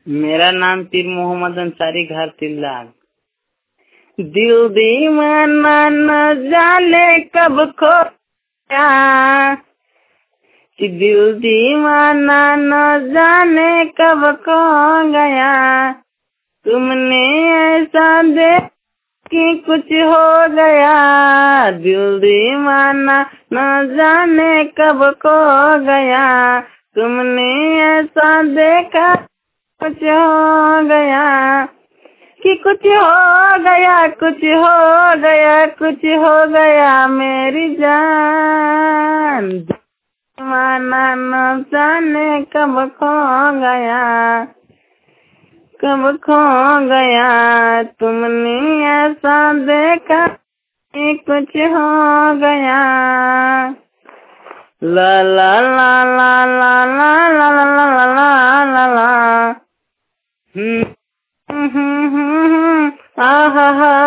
मेरा नाम पीर मोहम्मद अंसारी, घर तिल्लाग। दिल दीवाना न जाने कब खोया, कि दिल दीवाना न जाने कब खो गया। तुमने ऐसा देख कि कुछ हो गया, दिल दीवाना न जाने कब खो गया। तुमने ऐसा देखा कुछ हो गया, कि कुछ हो गया, कुछ हो गया, कुछ हो गया मेरी जान। दीवाना न जाने कब खो गया, कब खो गया। तुमने ऐसा देखा कि कुछ हो गया। ला ला ला ला ला ला ला ला ला ला ला। आहा हा